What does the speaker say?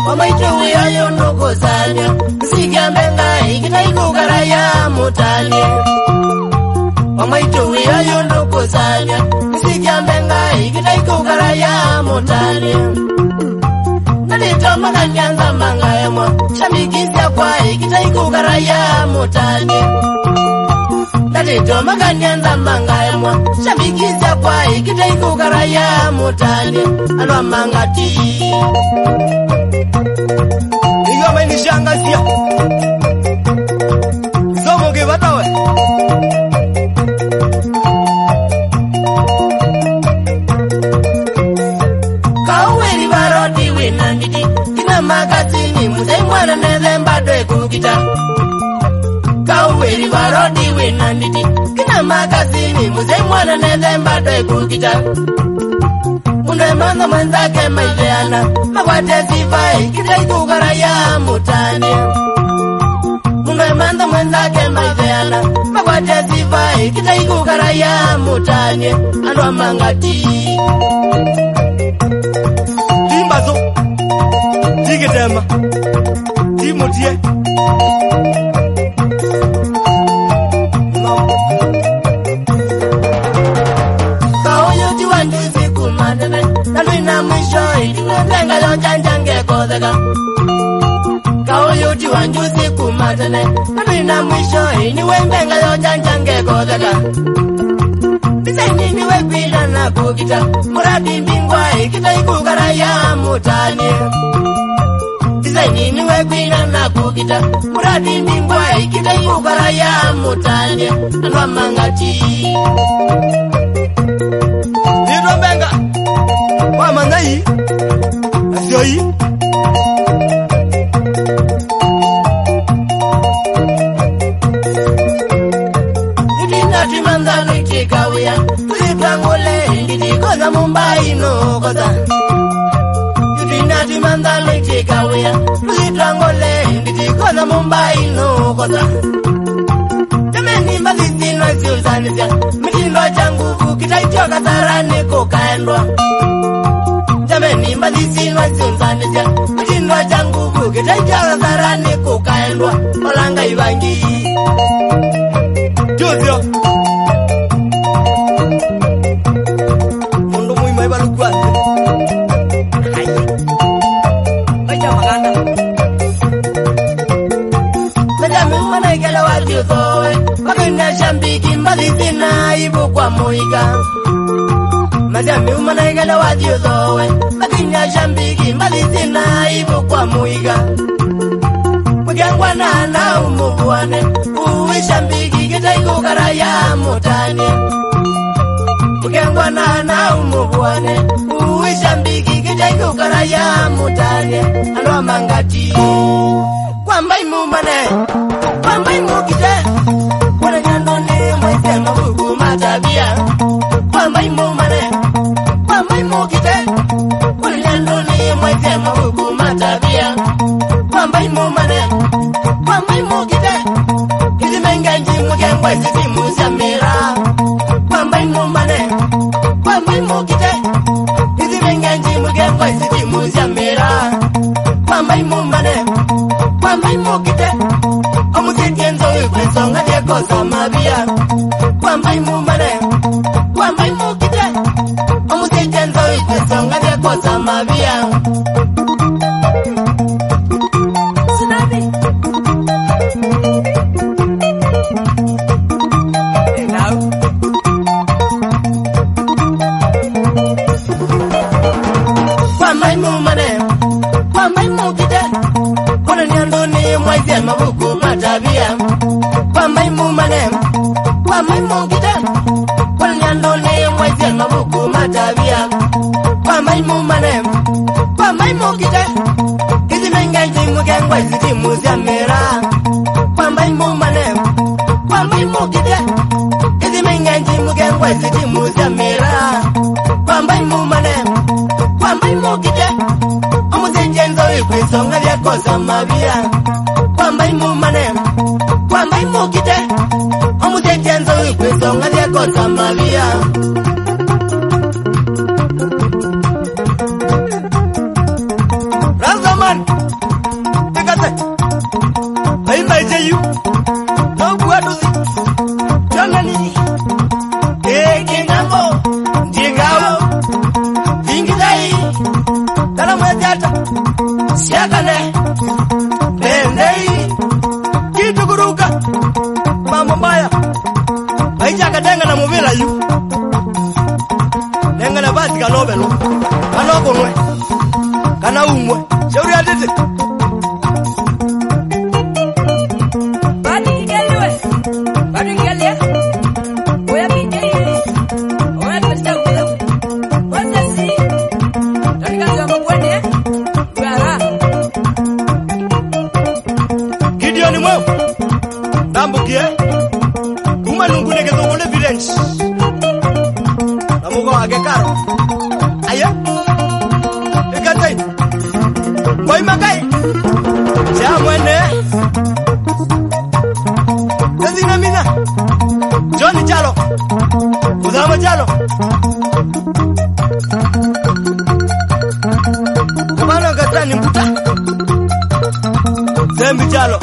Wamaitu yayo nuko sanya Sikiambenga ikitaiku karaya mutani Wamaitu yayo nuko sanya Sikiambenga ikitaiku karaya mutani Nalito makanyanza mangayamwa Shamikisya kwa ikitaiku karaya mutani Nalito makanyanza mangayamwa Shamikisya kwa ikitaiku karaya mutani Alwa mangati Inga maini shangasia Zomo kibatawe Kauweri barodi winandidi Kina magazini muzei mwana nezembadwe kukita Kauweri barodi winandidi Kina magazini muzei mwana nezembadwe kukita Unwe manga mwenzake maileana Makwate sifai kitaiku karaya mutani Unwe manga mwenzake maileana Makwate sifai kitaiku karaya mutani Anwa mangati Timbazo Tigedema Timutie Kaoyo tiwanjuzi kumadene Nalwina mwisho itiwenzenga yonjanjange kodega Kaoyo tiwanjuzi kumadene Nalwina mwisho itiwenzenga yonjanjange kodega Bisaini wekwila na kukita Muradi mbingwa ikitaiku karaya mutani Bisaini wekwila na kukita Muradi mbingwa ikitaiku karaya mutani Alwa mangati Nino benga Wa mangai Asioi Nidina timandano itikawia Tulipangole Nditikoza Mumbai no koza Nidina timandano itikawia Tulipangole Nditikoza Mumbai no koza Jameni mbazizino siuzanisya Mitindo changu kitaitioka sarani kukaendwa Jameni mbazizino siuzanisya Mitindo changu kitaitioka sarani kukaendwa Olanga ibangi Juzio Mundu muima ibalukwazi Aja maganda Madame umana ikela wati uzoe Makina shambiki mbazizina ibu kwa muiga Madame umana ikela wati uzoe Makina shambiki mbazizina ibu kwa muiga Mugengwana na umubuane Uwe shambiki kitaiku karaya mutani Mugengwana na umubuane Uwe shambiki kitaiku karaya mutani Alwa mangati Kwamba imumane Kwamba imukite Wana nyandoni mwese mabugu matabia Kwamba imumane Kwamba imukite Wana nyandoni mwese mabugu matabia Kwamba imumane Kwamba imukite Kiti mengenji mugengwa sisi musamira Kwamba imumane Kwamba imukite Kiti mengenji mugengwa sisi musamira Kwamba imumane Kwamba imukite Omutentienzo ikwesonga diekosa mabia Kwamba imumane Kwamba imukite Omutentienzo ikwesonga diekosa mabia Tsunami Kwamba imumane Kwamba imukite Kuna nyandoni mwaize mabuku matabia Kwamba imumane Kwamba imukite Kuna nyandoni mwaize mabuku matabia Kwamba imumane Kwamba imukite Kizi mengenji mugengwa ziti muziamira Kwamba imumane Kwamba imukite Kizi mengenji mugengwa ziti muziamira Kwamba imumane Kwamba imukite Omuzenjenzo ikwisonga lyakosa mabia Kwamba imumane Kwamba imukite Omuzenjenzo ikwisonga lyakosa mabia Razama one. Tikate. Ai mai jayu. No buatu si. Janani. Kinambo. Jingao. Ingidai. Dala mwetiata. Siakane. Bendei. Kitu kuruka. Mambo mbaya. Aichaka denga na muvila yu. Denga na basi kanobelo. Kanoko mwe. Kana umwe. Shauri atete. Badi ngeliwe. Badi ngelia. Oya bidei. Oya pesta kula. Wasa si. Tanika zama kwende. Gara. Gideon mwe. Nambukie. Kuma nungune ketongole village. Namuko agekaro. Aya. Ekatai. Boy makai. Jamwene. Tazina mina. Johnny Chalo. Udama Chalo. Kumano katani mbuta. Zembi Chalo.